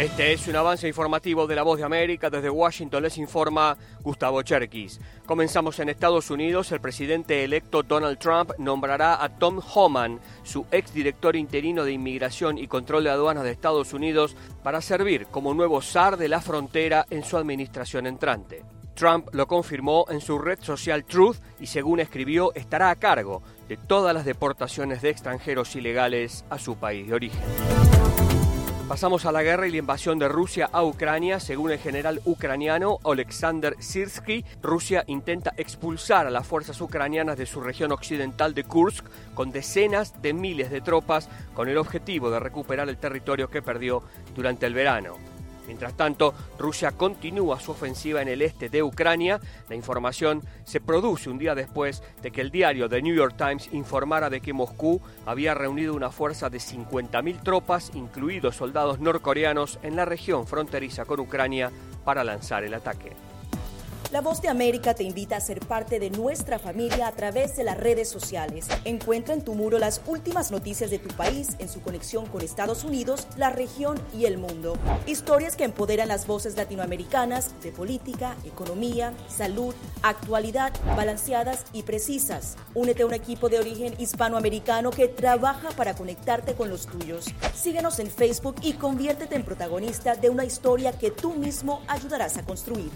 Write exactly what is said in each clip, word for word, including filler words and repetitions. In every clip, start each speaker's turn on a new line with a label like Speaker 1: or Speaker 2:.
Speaker 1: Este es un avance informativo de La Voz de América. Desde Washington les informa Gustavo Cherkis. Comenzamos en Estados Unidos. El presidente electo Donald Trump nombrará a Tom Homan, su exdirector interino de Inmigración y Control de Aduanas de Estados Unidos, para servir como nuevo zar de la frontera en su administración entrante. Trump lo confirmó en su red social Truth y, según escribió, estará a cargo de todas las deportaciones de extranjeros ilegales a su país de origen. Pasamos a la guerra y la invasión de Rusia a Ucrania. Según el general ucraniano Oleksandr Syrsky, Rusia intenta expulsar a las fuerzas ucranianas de su región occidental de Kursk con decenas de miles de tropas, con el objetivo de recuperar el territorio que perdió durante el verano. Mientras tanto, Rusia continúa su ofensiva en el este de Ucrania. La información se produce un día después de que el diario The New York Times informara de que Moscú había reunido una fuerza de cincuenta mil tropas, incluidos soldados norcoreanos, en la región fronteriza con Ucrania para lanzar el ataque.
Speaker 2: La Voz de América te invita a ser parte de nuestra familia a través de las redes sociales. Encuentra en tu muro las últimas noticias de tu país en su conexión con Estados Unidos, la región y el mundo. Historias que empoderan las voces latinoamericanas de política, economía, salud, actualidad, balanceadas y precisas. Únete a un equipo de origen hispanoamericano que trabaja para conectarte con los tuyos. Síguenos en Facebook y conviértete en protagonista de una historia que tú mismo ayudarás a construir.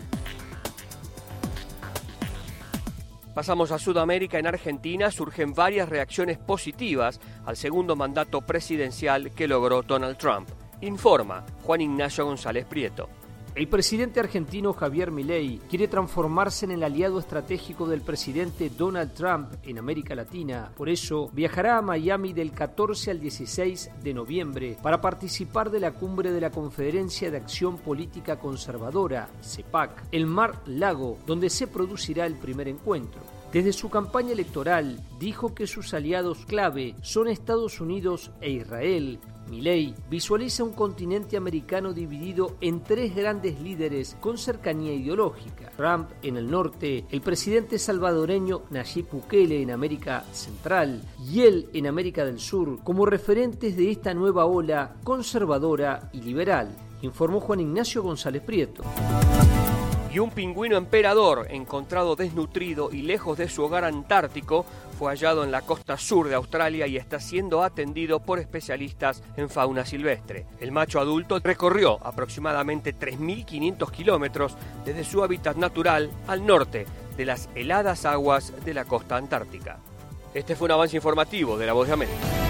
Speaker 1: Pasamos a Sudamérica. En Argentina surgen varias reacciones positivas al segundo mandato presidencial que logró Donald Trump. Informa Juan Ignacio González Prieto.
Speaker 3: El presidente argentino Javier Milei quiere transformarse en el aliado estratégico del presidente Donald Trump en América Latina. Por eso viajará a Miami del catorce al dieciséis de noviembre para participar de la cumbre de la Conferencia de Acción Política Conservadora, CEPAC, en Mar-Lago, donde se producirá el primer encuentro. Desde su campaña electoral dijo que sus aliados clave son Estados Unidos e Israel. Milei visualiza un continente americano dividido en tres grandes líderes con cercanía ideológica: Trump en el norte, el presidente salvadoreño Nayib Bukele en América Central y él en América del Sur, como referentes de esta nueva ola conservadora y liberal, informó Juan Ignacio González Prieto.
Speaker 1: Y un pingüino emperador, encontrado desnutrido y lejos de su hogar antártico, fue hallado en la costa sur de Australia y está siendo atendido por especialistas en fauna silvestre. El macho adulto recorrió aproximadamente tres mil quinientos kilómetros desde su hábitat natural al norte de las heladas aguas de la costa antártica. Este fue un avance informativo de La Voz de América.